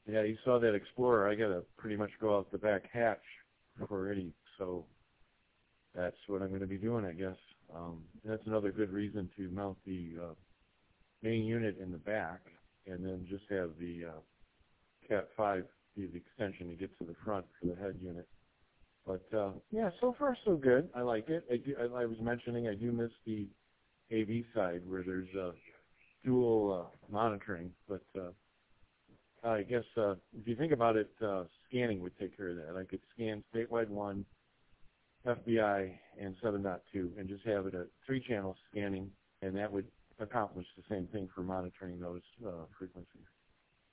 Yeah, you saw that Explorer. I got to pretty much go out the back hatch already, so that's what I'm going to be doing, I guess. That's another good reason to mount the main unit in the back, and then just have the Cat 5 be the extension to get to the front for the head unit. But yeah, so far so good. I like it. I was mentioning I do miss the AV side where there's dual monitoring, but I guess if you think about it, scanning would take care of that. I could scan statewide 1, FBI, and 7.2, and just have it a 3-channel scanning, and that would accomplish the same thing for monitoring those frequencies.